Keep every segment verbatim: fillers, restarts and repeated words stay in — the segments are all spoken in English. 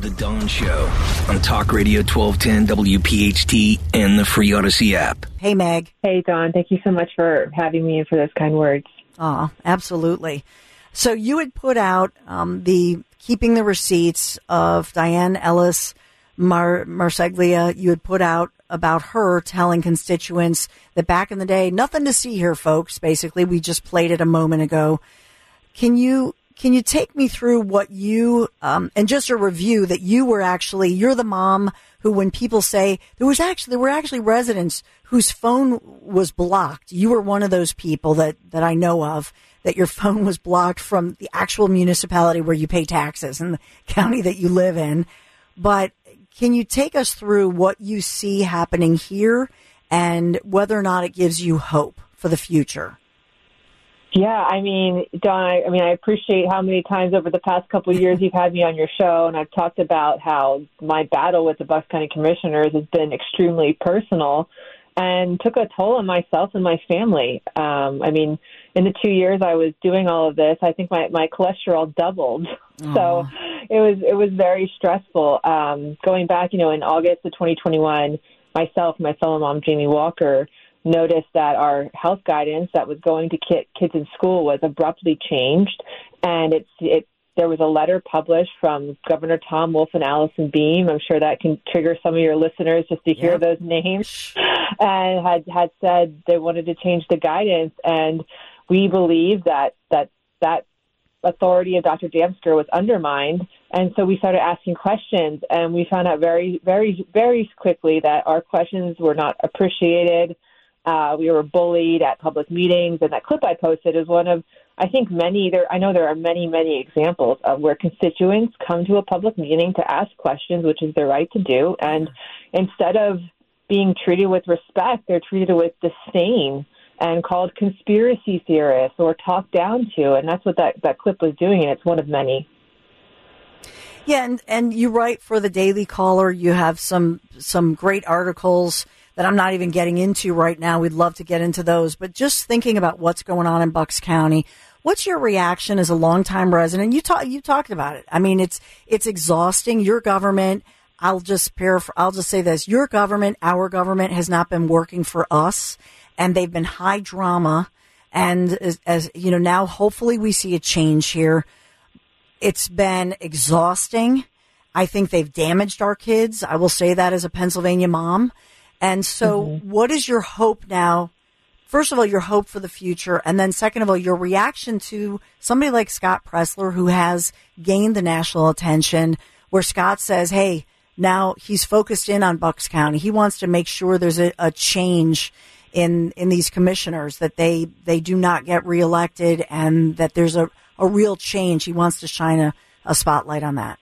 The Dawn Show on Talk Radio twelve ten W P H T and the free Odyssey app. Hey, Meg. Hey, Dawn. Thank you so much for having me and for those kind words. Oh, absolutely. So you had put out um, the Keeping the Receipts of Diane Ellis Mar- Marseglia. You had put out about her telling constituents that back in the day, nothing to see here, folks. Basically, we just played it a moment ago. Can you can you take me through what you um, and just a review that you were actually you're the mom who, when people say there was actually there were actually residents whose phone was blocked. You were one of those people that that I know of that your phone was blocked from the actual municipality where you pay taxes in the county that you live in. But can you take us through what you see happening here and whether or not it gives you hope for the future? Yeah, I mean, Dawn, I, I mean, I appreciate how many times over the past couple of years you've had me on your show, and I've talked about how my battle with the Bucks County Commissioners has been extremely personal and took a toll on myself and my family. Um, I mean, in the two years I was doing all of this, I think my, my cholesterol doubled. Aww. So it was it was very stressful. Um, going back, you know, in August of twenty twenty-one, myself and my fellow mom, Jamie Walker, noticed that our health guidance that was going to ki- kids in school was abruptly changed. And it's it there was a letter published from Governor Tom Wolf and Allison Beam. I'm sure that can trigger some of your listeners just to hear yep. those names. And had, had said they wanted to change the guidance. And we believe that that, that authority of Doctor Damsker was undermined. And so we started asking questions. And we found out very, very, very quickly that our questions were not appreciated. Uh, we were bullied at public meetings. And that clip I posted is one of, I think many there, I know there are many, many examples of where constituents come to a public meeting to ask questions, which is their right to do. And instead of being treated with respect, they're treated with disdain and called conspiracy theorists or talked down to. And that's what that, that clip was doing. And it's one of many. Yeah. And, and you write for the Daily Caller. You have some, some great articles that I'm not even getting into right now. We'd love to get into those. But just thinking about what's going on in Bucks County, what's your reaction as a longtime resident? You talk, you talked about it. I mean, it's it's exhausting. Your government, I'll just paraphr- I'll just say this: your government, our government, has not been working for us, and they've been high drama. And as, as you know, now hopefully we see a change here. It's been exhausting. I think they've damaged our kids. I will say that as a Pennsylvania mom. And so mm-hmm. what is your hope now? First of all, your hope for the future. And then second of all, your reaction to somebody like Scott Presler, who has gained the national attention, where Scott says, hey, now he's focused in on Bucks County. He wants to make sure there's a, a change in, in these commissioners, that they, they do not get reelected and that there's a, a real change. He wants to shine a, a spotlight on that.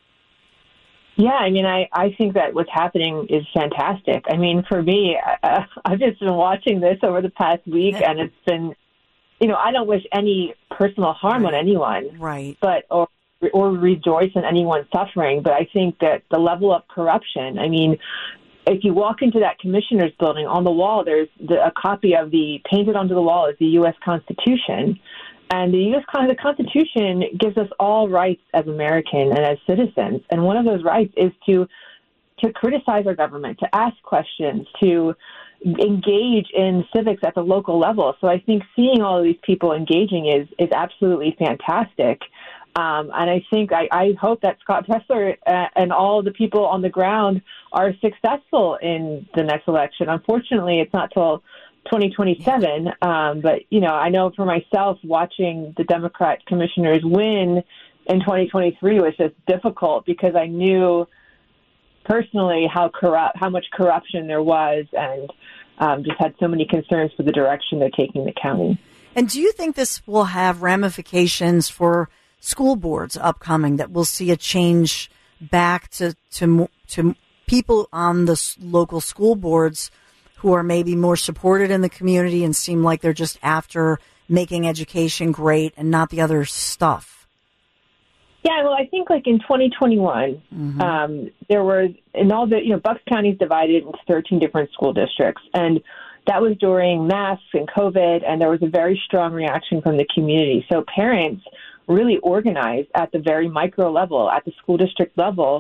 Yeah, I mean, I, I think that what's happening is fantastic. I mean, for me, uh, I've just been watching this over the past week, and it's been, you know, I don't wish any personal harm right. on anyone, right? But or or rejoice in anyone suffering. But I think that the level of corruption. I mean, if you walk into that commissioner's building, on the wall there's the, a copy of the painted onto the wall is the U S Constitution. And the U S Con- the Constitution gives us all rights as Americans and as citizens. And one of those rights is to to criticize our government, to ask questions, to engage in civics at the local level. So I think seeing all of these people engaging is is absolutely fantastic. Um, and I think I, I hope that Scott Presler uh, and all the people on the ground are successful in the next election. Unfortunately, it's not till twenty twenty-seven. Um, but, you know, I know for myself, watching the Democrat commissioners win in twenty twenty-three was just difficult because I knew personally how corrupt, how much corruption there was, and um, just had so many concerns for the direction they're taking the county. And do you think this will have ramifications for school boards upcoming, that we'll see a change back to, to, to people on the local school boards who are maybe more supported in the community and seem like they're just after making education great and not the other stuff? Yeah, well, I think like in twenty twenty-one, mm-hmm. um, there were, in all the, you know, Bucks County is divided into thirteen different school districts. And that was during masks and COVID, and there was a very strong reaction from the community. So parents really organized at the very micro level, at the school district level,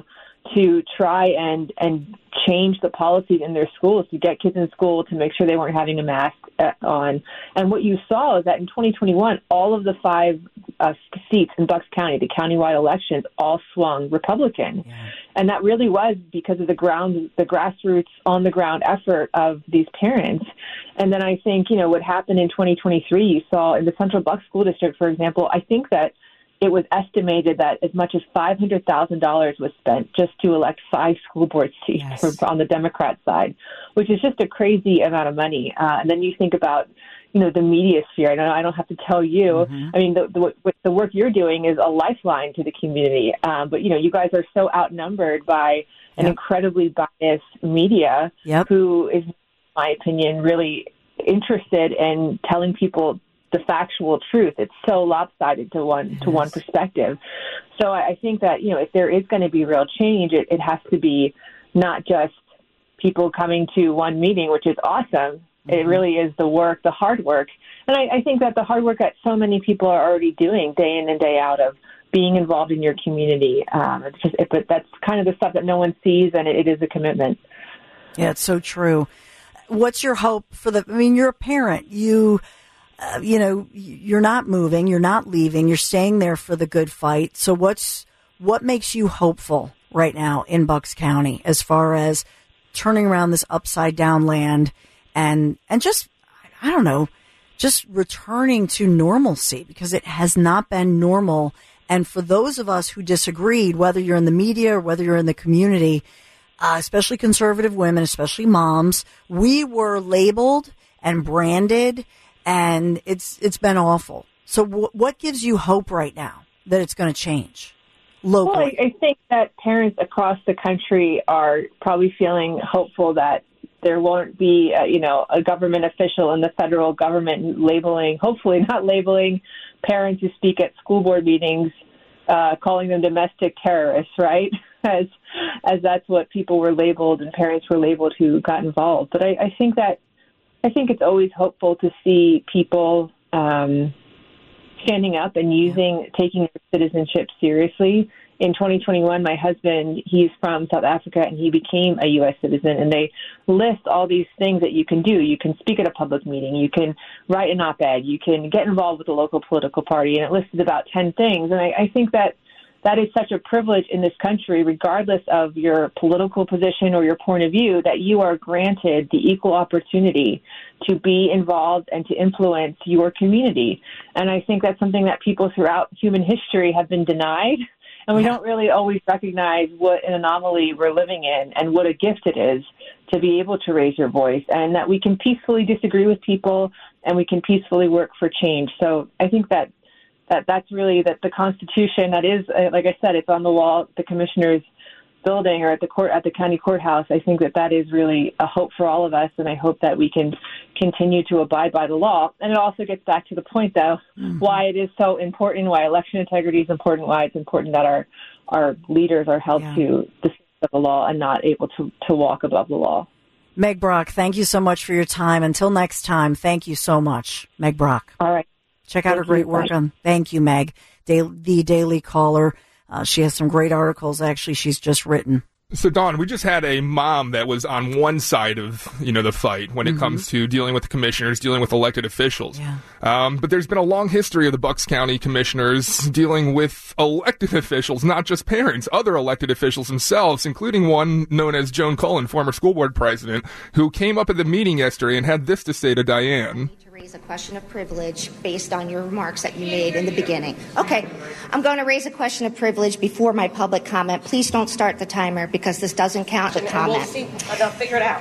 to try and, and change the policies in their schools, to get kids in school, to make sure they weren't having a mask on. And what you saw is that in twenty twenty-one, all of the five uh, seats in Bucks County, the countywide elections, all swung Republican. Yeah. And that really was because of the ground, the grassroots, on-the-ground effort of these parents. And then I think, you know, what happened in twenty twenty-three, you saw in the Central Bucks School District, for example, I think that it was estimated that as much as five hundred thousand dollars was spent just to elect five school board seats yes. for, on the Democrat side, which is just a crazy amount of money. Uh, and then you think about, you know, the media sphere. I don't, I don't have to tell you. Mm-hmm. I mean, the, the, the work you're doing is a lifeline to the community. Um, but, you know, you guys are so outnumbered by an yep. incredibly biased media yep. who is, in my opinion, really interested in telling people the factual truth. It's so lopsided to one yes. to one perspective. So I think that, you know, if there is going to be real change, it, it has to be not just people coming to one meeting, which is awesome. Mm-hmm. It really is the work, the hard work. And I, I think that the hard work that so many people are already doing day in and day out of being involved in your community. Um, it's just, it, but that's kind of the stuff that no one sees, and it, it is a commitment. Yeah, it's so true. What's your hope for the, I mean, you're a parent. You... Uh, you know, you're not moving, you're not leaving, you're staying there for the good fight. So what's what makes you hopeful right now in Bucks County as far as turning around this upside down land and and just, I don't know, just returning to normalcy, because it has not been normal. And for those of us who disagreed, whether you're in the media or whether you're in the community, uh, especially conservative women, especially moms, we were labeled and branded. And it's it's been awful. So w- what gives you hope right now that it's going to change locally? Well, I, I think that parents across the country are probably feeling hopeful that there won't be, uh, you know, a government official in the federal government labeling, hopefully not labeling parents who speak at school board meetings, uh, calling them domestic terrorists, right? As as that's what people were labeled and parents were labeled who got involved. But I, I think that I think it's always hopeful to see people um, standing up and using, taking their citizenship seriously. In twenty twenty-one, my husband, he's from South Africa, and he became a U S citizen. And they list all these things that you can do. You can speak at a public meeting. You can write an op-ed. You can get involved with a local political party. And it listed about ten things. And I, I think that that is such a privilege in this country, regardless of your political position or your point of view, that you are granted the equal opportunity to be involved and to influence your community. And I think that's something that people throughout human history have been denied. And we don't really always recognize what an anomaly we're living in and what a gift it is to be able to raise your voice, and that we can peacefully disagree with people and we can peacefully work for change. So I think that That that's really that the Constitution, that is, like I said, it's on the wall at the commissioner's building or at the court at the county courthouse. I think that that is really a hope for all of us, and I hope that we can continue to abide by the law. And it also gets back to the point, though, mm-hmm. why it is so important, why election integrity is important, why it's important that our our leaders are held yeah. to the standards of the law and not able to, to walk above the law. Meg Brock, thank you so much for your time. Until next time, thank you so much, Meg Brock. All right. Check out Thank her great you, work on. Thank you, Meg. Da- the Daily Caller. Uh, she has some great articles. Actually, she's just written. So, Dawn, we just had a mom that was on one side of, you know, the fight when it mm-hmm. comes to dealing with the commissioners, dealing with elected officials. Yeah. Um, but there's been a long history of the Bucks County commissioners dealing with elected officials, not just parents, other elected officials themselves, including one known as Joan Cullen, former school board president, who came up at the meeting yesterday and had this to say to Diane. Raise a question of privilege based on your remarks that you made in the beginning. Okay, I'm going to raise a question of privilege before my public comment. Please don't start the timer because this doesn't count the comment. We'll see. I'll figure it out.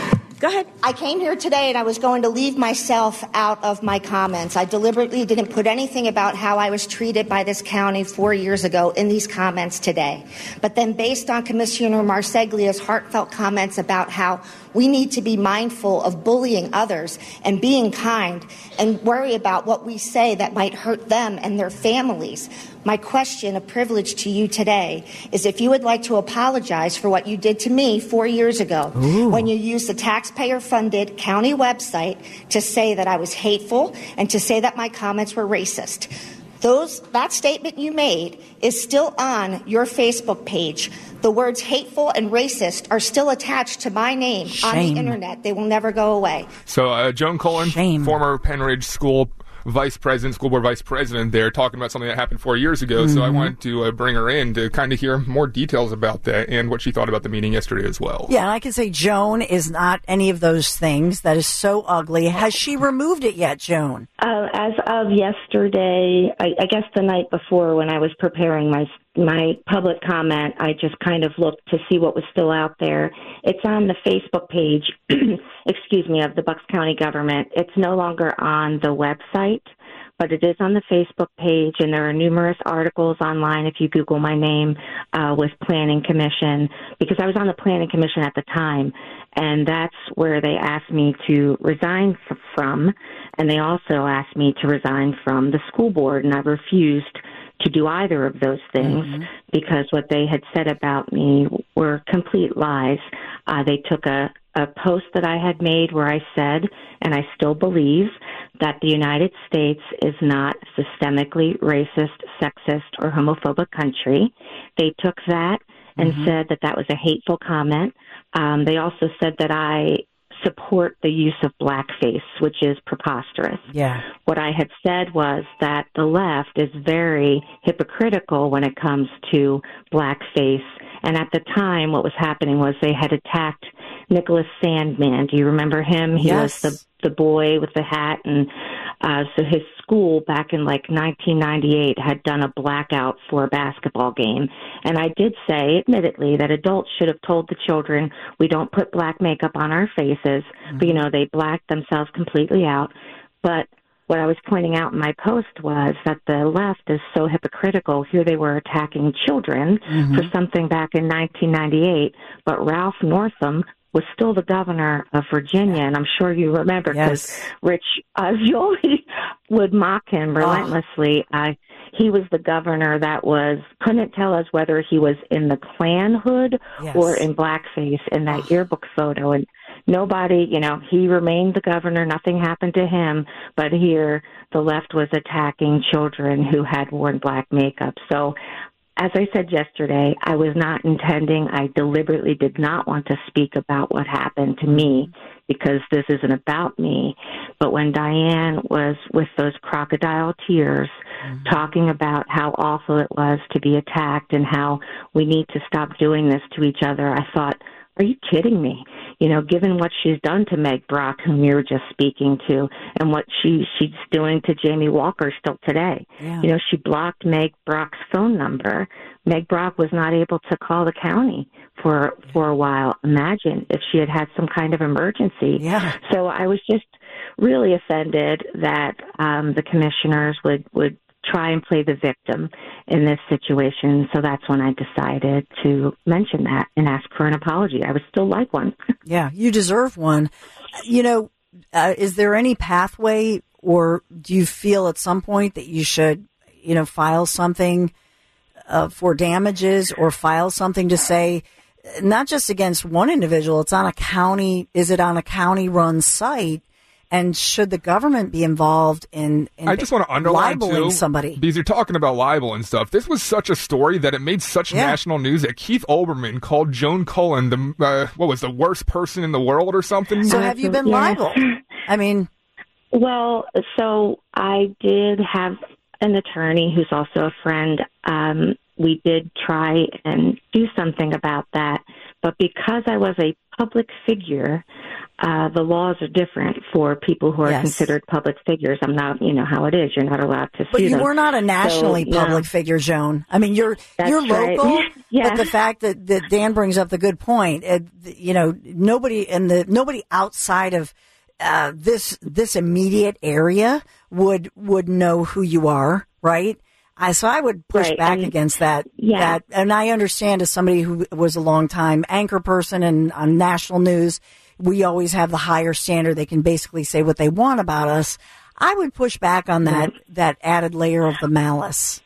Go ahead. I came here today and I was going to leave myself out of my comments. I deliberately didn't put anything about how I was treated by this county four years ago in these comments today. But then based on Commissioner Marseglia's heartfelt comments about how we need to be mindful of bullying others and being kind and worry about what we say that might hurt them and their families, my question of privilege to you today is if you would like to apologize for what you did to me four years ago Ooh. When you used the taxpayer-funded county website to say that I was hateful and to say that my comments were racist. Those, that statement you made is still on your Facebook page. The words hateful and racist are still attached to my name Shame. on the internet. They will never go away. So uh, Joan Cullen, Shame. former Penridge School vice president, school board vice president there, talking about something that happened four years ago. Mm-hmm. So I wanted to uh, bring her in to kind of hear more details about that and what she thought about the meeting yesterday as well. Yeah, and I can say Joan is not any of those things. That is so ugly. Has she removed it yet, Joan? Uh, as of yesterday, I, I guess the night before when I was preparing my my public comment, I just kind of looked to see what was still out there. It's on the Facebook page, excuse me, of the Bucks County government. It's no longer on the website, but it is on the Facebook page, and there are numerous articles online if you Google my name uh, with Planning Commission, because I was on the Planning Commission at the time, and that's where they asked me to resign f- from, and they also asked me to resign from the school board, and I refused to do either of those things mm-hmm. because what they had said about me were complete lies. Uh, they took a, a post that I had made where I said, and I still believe, that the United States is not systemically racist, sexist, or homophobic country. They took that and mm-hmm. said that that was a hateful comment. Um, they also said that I support the use of blackface, which is preposterous. Yeah. What I had said was that the left is very hypocritical when it comes to blackface. And at the time, what was happening was they had attacked Nicholas Sandmann. Do you remember him? He yes. was the the boy with the hat, and uh, so his school back in like nineteen ninety-eight had done a blackout for a basketball game. And I did say, admittedly, that adults should have told the children, we don't put black makeup on our faces, mm-hmm. but, you know, they blacked themselves completely out. But what I was pointing out in my post was that the left is so hypocritical. Here they were attacking children mm-hmm. for something back in nineteen ninety-eight, but Ralph Northam was still the governor of Virginia, and I'm sure you remember because yes. Rich Osjoli would mock him relentlessly. Oh. Uh, he was the governor that was couldn't tell us whether he was in the Klan hood yes. or in blackface in that oh. yearbook photo, and nobody, you know, he remained the governor. Nothing happened to him, but here the left was attacking children who had worn black makeup. So, as I said yesterday, I was not intending, I deliberately did not want to speak about what happened to me because this isn't about me. But when Diane was with those crocodile tears mm-hmm. talking about how awful it was to be attacked and how we need to stop doing this to each other, I thought, are you kidding me? You know, given what she's done to Meg Brock, whom you were just speaking to, and what she she's doing to Jamie Walker still today. Yeah. You know, she blocked Meg Brock's phone number. Meg Brock was not able to call the county for for a while. Imagine if she had had some kind of emergency. Yeah. So I was just really offended that um, the commissioners would, would try and play the victim in this situation. So that's when I decided to mention that and ask for an apology. I would still like one. Yeah, you deserve one. You know, uh, is there any pathway, or do you feel at some point that you should, you know, file something uh, for damages, or file something to say, not just against one individual, it's on a county, is it on a county-run site? And should the government be involved in, in I just want to underline libeling too, somebody? Because you're talking about libel and stuff. This was such a story that it made such yeah. national news that Keith Olbermann called Joan Cullen the uh, what was the worst person in the world or something. So have you been yeah. libeled? I mean, well, so I did have an attorney who's also a friend. Um, we did try and do something about that, but because I was a public figure, uh, the laws are different for people who are yes. considered public figures. I'm not, you know how it is. You're not allowed to but sue you them. were not a nationally so, public no. figure, Joan. I mean, you're That's you're local, right. yeah. but the fact that, that Dan brings up the good point, uh, you know, nobody in the nobody outside of uh, this this immediate area would would know who you are, right? I, so I would push right. back and, against that, yeah. that. And I understand as somebody who was a long-time anchor person and on national news, we always have the higher standard. They can basically say what they want about us. I would push back on that, mm-hmm. that added layer of the malice.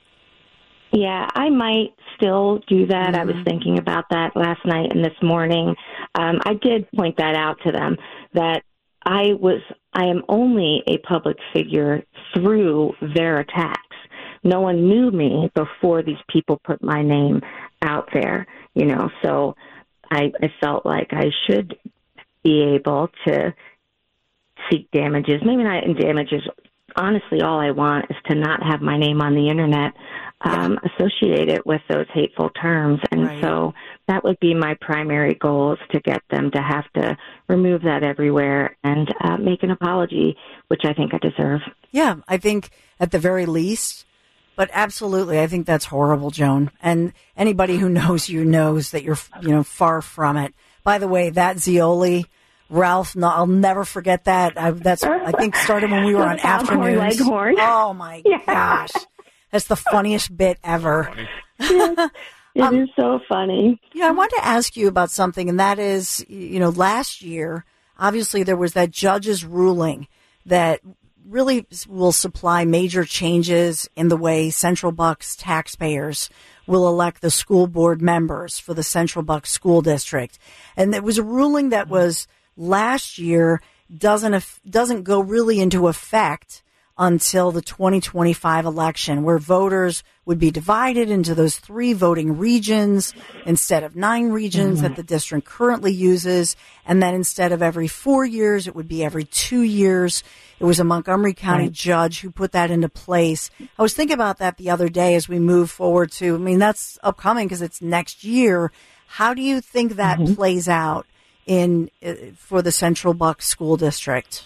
Yeah, I might still do that. Mm-hmm. I was thinking about that last night and this morning. Um, I did point that out to them, that I was, I am only a public figure through their attacks. no one knew me before these people put my name out there, you know, so I, I felt like I should be able to seek damages. Maybe not in damages. Honestly, all I want is to not have my name on the internet um, yeah. associated with those hateful terms. And right. so that would be my primary goal, is to get them to have to remove that everywhere and uh, make an apology, which I think I deserve. Yeah, I think at the very least, but absolutely, I think that's horrible, Joan. And anybody who knows you knows that you're, you know, far from it. By the way, that Zeoli, Ralph, no, I'll never forget that. I, that's I think started when we were on afternoons. Leghorn. Oh my yeah. gosh, that's the funniest bit ever. Yes, it um, is so funny. Yeah, I wanted to ask you about something, and that is, you know, last year, obviously there was that judge's ruling that really will supply major changes in the way Central Bucks taxpayers will elect the school board members for the Central Bucks School District. And it was a ruling that was last year, doesn't doesn't go really into effect until the twenty twenty-five election, where voters would be divided into those three voting regions instead of nine regions mm-hmm. that the district currently uses. And then instead of every four years, it would be every two years. It was a Montgomery County right. judge who put that into place. I was thinking about that the other day as we move forward to, I mean, that's upcoming because it's next year. How do you think that mm-hmm. plays out in uh, for the Central Bucks School District?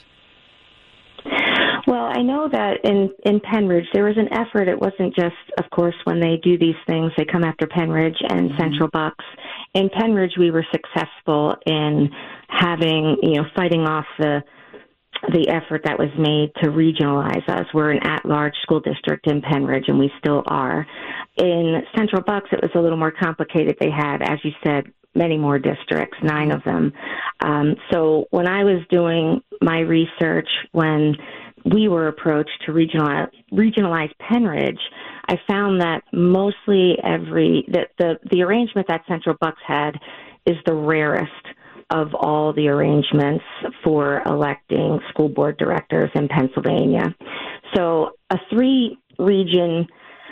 Well, I know that in, in Pennridge, there was an effort. It wasn't just, of course, when they do these things, they come after Pennridge and mm-hmm. Central Bucks. In Pennridge, we were successful in having, you know, fighting off the the effort that was made to regionalize us. We're an at-large school district in Pennridge, and we still are. In Central Bucks, it was a little more complicated. They had, as you said, many more districts, nine of them. Um, so when I was doing my research, when we were approached to regionalize, regionalize Pennridge, I found that mostly every, that the, the arrangement that Central Bucks had is the rarest of all the arrangements for electing school board directors in Pennsylvania. So a three-region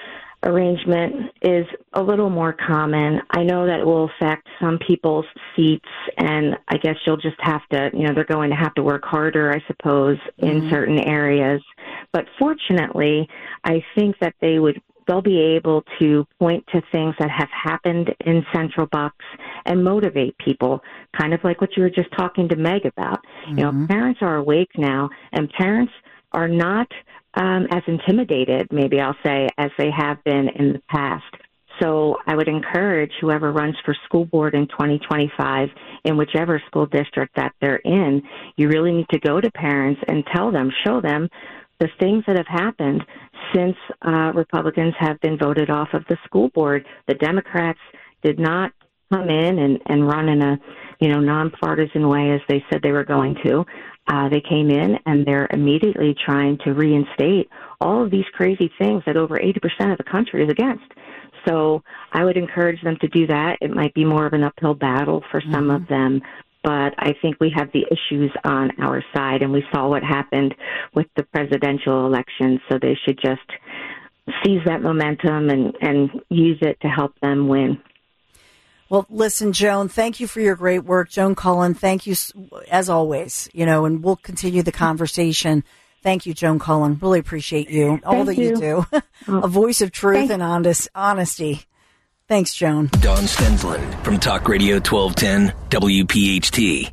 arrangement is a little more common. I know that it will affect some people's seats, and I guess you'll just have to, you know, they're going to have to work harder, I suppose, mm-hmm. in certain areas. But fortunately, I think that they would they'll be able to point to things that have happened in Central Bucks and motivate people, kind of like what you were just talking to Meg about. Mm-hmm. You know, parents are awake now, and parents are not um, as intimidated, maybe I'll say, as they have been in the past. So I would encourage whoever runs for school board in twenty twenty-five, in whichever school district that they're in, you really need to go to parents and tell them, show them the things that have happened since uh, Republicans have been voted off of the school board. The Democrats did not come in and, and run in a, you know, nonpartisan way as they said they were going to. Uh, they came in and they're immediately trying to reinstate all of these crazy things that over eighty percent of the country is against. So I would encourage them to do that. It might be more of an uphill battle for some mm-hmm. of them, but I think we have the issues on our side, and we saw what happened with the presidential election, so they should just seize that momentum and, and use it to help them win. Well, listen, Joan, thank you for your great work. Joan Cullen, thank you as always, you know, and we'll continue the conversation. Thank you, Joan Cullen. Really appreciate you, all that you, you do. A voice of truth Thanks. and honest, honesty. Thanks, Joan. Dawn Stensland from Talk Radio twelve ten W P H T.